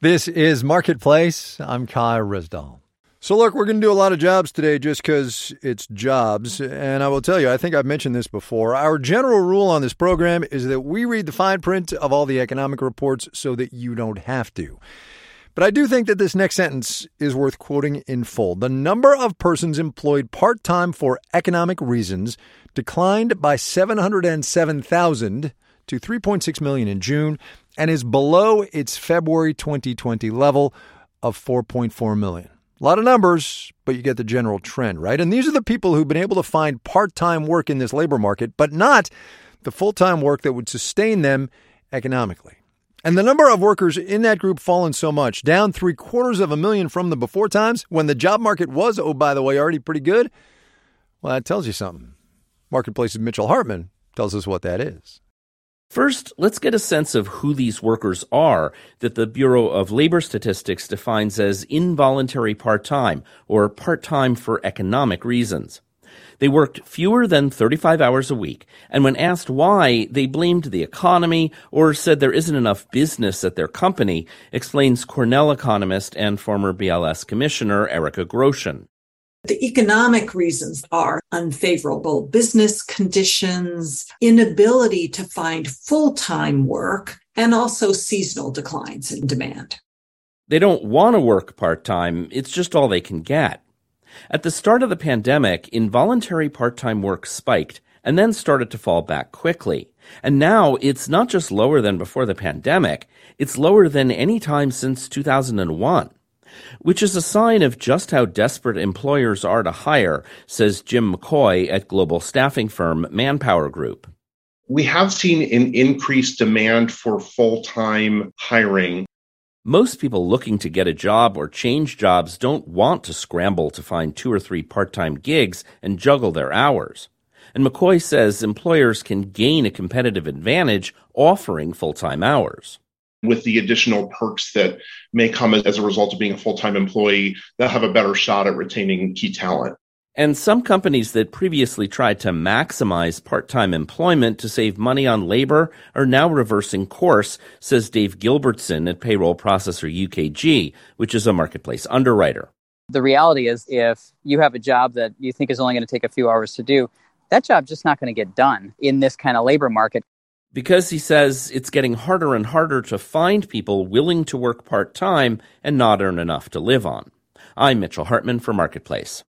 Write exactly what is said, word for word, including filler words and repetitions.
This is Marketplace. I'm Kai Risdall. So look, we're going to do a lot of jobs today just because it's jobs. And I will tell you, I think I've mentioned this before. Our general rule on this program is that we read the fine print of all the economic reports so that you don't have to. But I do think that this next sentence is worth quoting in full. The number of persons employed part-time for economic reasons declined by seven hundred seven thousand to three point six million in June and is below its February twenty twenty level of four point four million. A lot of numbers, but you get the general trend, right? And these are the people who've been able to find part-time work in this labor market, but not the full-time work that would sustain them economically. And the number of workers in that group fallen so much, down three quarters of a million from the before times, when the job market was, oh, by the way, already pretty good. Well, that tells you something. Marketplace's Mitchell Hartman tells us what that is. First, let's get a sense of who these workers are that the Bureau of Labor Statistics defines as involuntary part-time or part-time for economic reasons. They worked fewer than thirty-five hours a week, and when asked why, they blamed the economy or said there isn't enough business at their company, explains Cornell economist and former B L S commissioner Erica Grosjean. The economic reasons are unfavorable business conditions, inability to find full-time work, and also seasonal declines in demand. They don't want to work part-time, it's just all they can get. At the start of the pandemic, involuntary part-time work spiked and then started to fall back quickly. And now it's not just lower than before the pandemic, it's lower than any time since two thousand one. Which is a sign of just how desperate employers are to hire, says Jim McCoy at global staffing firm Manpower Group. We have seen an increased demand for full-time hiring. Most people looking to get a job or change jobs don't want to scramble to find two or three part-time gigs and juggle their hours. And McCoy says employers can gain a competitive advantage offering full-time hours. With the additional perks that may come as a result of being a full-time employee, they'll have a better shot at retaining key talent. And some companies that previously tried to maximize part-time employment to save money on labor are now reversing course, says Dave Gilbertson at Payroll Processor U K G, which is a marketplace underwriter. The reality is if you have a job that you think is only going to take a few hours to do, that job's just not going to get done in this kind of labor market. Because he says it's getting harder and harder to find people willing to work part-time and not earn enough to live on. I'm Mitchell Hartman for Marketplace.